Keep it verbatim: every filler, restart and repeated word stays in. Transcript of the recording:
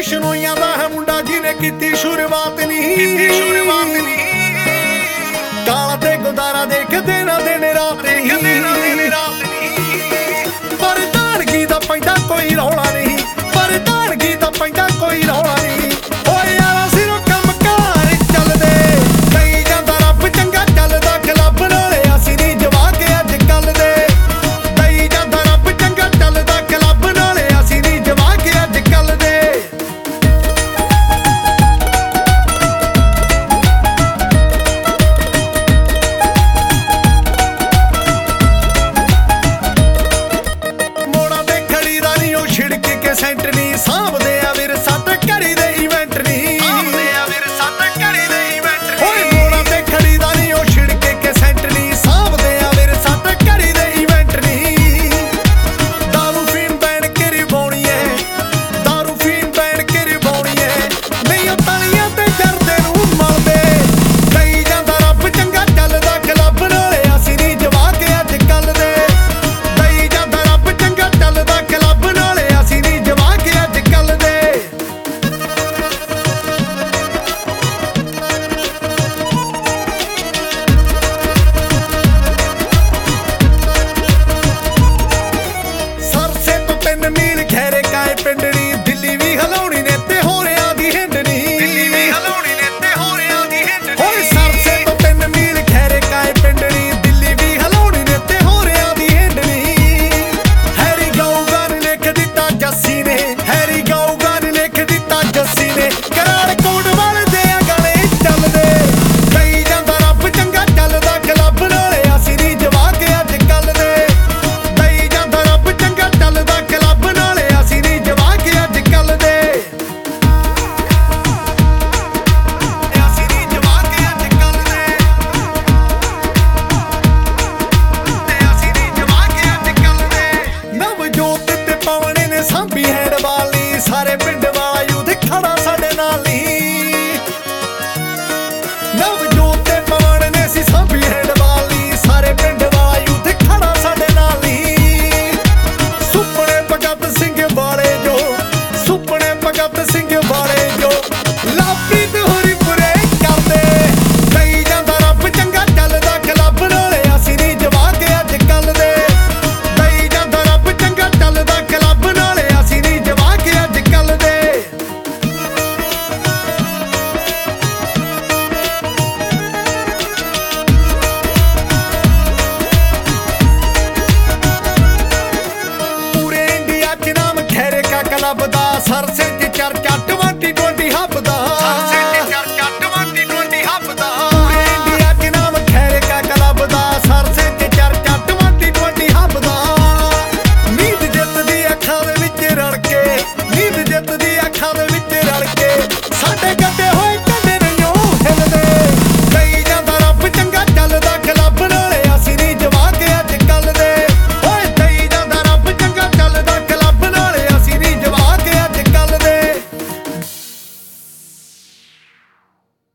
ਬਿਸ਼ਨੋਈਆਂ ਦਾ ਹੈ ਮੁੰਡਾ ਜਿਹਨੇ ਕੀਤੀ ਸ਼ੁਰੂਆਤ ਨਹੀਂ ਕੀਤੀ ਸ਼ੁਰੂਆਤ ਨਹੀਂ ਕਾਲਾ ਤੇ ਗੁਦਾਰਾ ਦੇਖਦੇ ਨਾ ਦਿਨ ਰਾਤ ਨਹੀਂ ਪਰ ਤਾੜਗੀ ਦਾ ਪੈਂਦਾ ਕੋਈ ਰੌਲਾ ਨਹੀਂ ਪਰ ਤਾੜਗੀ ਦਾ ਪੈਂਦਾ ਕੋਈ ਰੌਲਾ ਨਹੀਂ ਓਏ ਯਾਰਾ ਸਿਰੋਂ ਕੰਮ ਕਾਰ ਚੱਲਦੇ ਕਈ ਜਾਂਦਾ ਰੱਬ ਚੰਗਾ ਚੱਲਦਾ ਕਲੱਬ ਨਾਲੇ ਅਸੀਂ ਨਹੀਂ ਜਵਾ ਕੇ ਅੱਜ ਕੱਲ ਦੇ ਕਈ ਜਾਂਦਾ ਰੱਬ ਚੰਗਾ ਚੱਲਦਾ ਕਲੱਬ ਨਾਲੇ ਅਸੀਂ ਨਹੀਂ ਜਵਾ ਕੇ ਅੱਜ ਕੱਲ ਦੇ ਸੈਂਟਰ ਨਹੀਂ ਸਾਂਭਦੇ ਆ ਵੀਰ ਸੱਤ ਘੜੀ ਦੇ ਇਵੈਂਟ ਨਹੀਂ ਸਾਂਭਦੇ ਆ ਵੀਰ ਸੱਤ ਘੜੀ ਦੇ ਇਵੈਂਟ ਨਹੀਂ ਓਏ ਮੋੜਾ ਤੇ ਖੜੀ ਦਾ ਨਹੀਂ ਉਹ ਛਿੜਕੇ ਕੇ ਸੈਂਟਰ ਨਹੀਂ ਸਾਂਭਦੇ ਆ ਵੀਰ ਸੱਤ ਘੜੀ ਦੇ ਇਵੈਂਟ ਨਹੀਂ ਦਾਰੂ ਫੀਨ ਬੈਣ ਕੇ ਰਿਵਾਉਣੀ ਏ ਦਾਰੂ ਫੀਨ ਬੈਣ ਕੇ ਰਿਵਾਉਣੀ ਏ ਨਹੀਂ ਉਹ ਤਾਲੀਆਂ ਤੇ ਜਰਦੇ ਨੂੰ ਮਲਦੇ ਕਈ ਜਾਂਦਾ ਰੱਬ ਚੰਗਾ ਚੱਲਦਾ ਕਲੱਬ ਨਾਲੇ ਅਸੀਂ ਨਹੀਂ ਜਵਾ ਕੇ ਅੱਜ ਕੱਲ ਦੇ ਕਈ ਜਾਂਦਾ ਰੱਬ ਚੰਗਾ ਚੱਲਦਾ ਕਲੱਬ ਨਾਲੇ ਅਸੀਂ ਨਹੀਂ ਜਵਾ ਕੇ ਅੱਜ ਕੱਲ ਦੇ ਸਰਸੇ ਤੋਂ ਤਿੰਨ ਮੀਲ ਖੈਰੇ ਕਾਏ ਪਿੰਡਣੀ ਦਿੱਲੀ ਵੀ ਹਲਾਉਣੀ ਨੇ ਤੇ ਹੋਰਿਆਂ ਦੀ ਹਿੰਡਣੀ ਦਿੱਲੀ ਵੀ ਹਲਾਉਣੀ ਨੇ ਤੇ ਹੋਰਿਆਂ ਦੀ ਹਿੰਡਣੀ ਓਏ ਸਰਸੇ ਤੋਂ ਤਿੰਨ ਮੀਲ ਖੈਰੇ ਕਾਏ ਪਿੰਡਣੀ ਦਿੱਲੀ ਵੀ ਹਲਾਉਣੀ ਨੇ ਤੇ ਹੋਰਿਆਂ ਦੀ ਹਿੰਡਣੀ ਹੈਰੀ ਗਾਊਗਾ ਨੇ ਲਿਖ ਦਿੱਤਾ ਜੱਸੀ ਨੇ ਹੈਰੀ ਗਾਊਗਾ ਨੇ ਲਿਖ ਦਿੱਤਾ ਜੱਸੀ ਨੇ ਕਰਾੜ ਕੋਟ ਵਾਲੇ ਦੇ ਆ ਗਾਣੇ ਚੱਲਦੇ ਕਈ ਜਾਂਦਾ ਰੱਬ ਚੰਗਾ ਚੱਲਦਾ ਕਲੱਬ ਨਾਲੇ ਅਸੀਂ ਨਹੀਂ ਜਵਾ ਕੇ ਅੱਜ ਕੱਲ ਦੇ ਕਈ ਜਾਂਦਾ ਰੱਬ ਚੰਗਾ ਚੱਲਦਾ ਕਲੱਬ ਨਾਲੇ ਅਸੀਂ ਨਹੀਂ ਜਵਾ ਕੇ ਅੱਜ ਕੱਲ ਦੇ ਅਸੀਂ ਨਹੀਂ ਜਵਾ ਕੇ ਅੱਜ ਕੱਲ ਦੇ ਤੇ ਅਸੀਂ ਨਹੀਂ ਜਵਾ ਕੇ ਅੱਜ ਕੱਲ ਦੇ ਨਵਜੋਤ ਤੇ ਪਵਨ ਨੇ ਸਾਂਭੀ ਹੈਂਡ ਵਾਲੀ ਸਾਰੇ ਪਿੰਡ ਵਾਲਾ ਯੂਥ ਖੜਾ ਸਾਡੇ ਨਾਲ ਹੀ ਨਵਜੋਤ ਤੇ ਪਵਨ ਨੇ ਸੀ ਸਾਂਭੀ ਹੈਂਡ ਵਾਲੀ ਸਾਰੇ ਪਿੰਡ ਵਾਲਾ ਯੂਥ ਖੜਾ ਸਾਡੇ ਨਾਲ ਹੀ ਸੁਪਨੇ ਭਗਤ ਸਿੰਘ ਵਾਲੇ ਜੋ ਸੁਪਨੇ ਭਗਤ ਸਿੰਘ ਵਾਲੇ ਜੋ ਲਾਪ੍ਰੀਤ ਹੋਰੀ ਪੂਰੇ ਕਰਦੇ ਕਈ ਜਾਂਦਾ ਰੱਬ ਚੰਗਾ ਚੱਲਦਾ ਕਲੱਬ ਨਾਲੇ ਅਸੀਂ ਨਹੀਂ ਜਵਾ ਕੇ ਅੱਜ ਕੱਲ ਦੇ ਕਈ ਜਾਂਦਾ ਰੱਬ ਚੰਗਾ ਚੱਲਦਾ ਕਲੱਬ ਨਾਲੇ ਅਸੀਂ ਨਹੀਂ ਜਵਾ ਕੇ ਅੱਜ ਕੱਲ ਦੇ ਪੂਰੇ ਇੰਡੀਆ ਚ ਨਾਮ ਖੈਰੇ ਕਾ ਕਲੱਬ ਦਾ ਸਰਸੇ ਚ ਚਰਚਾ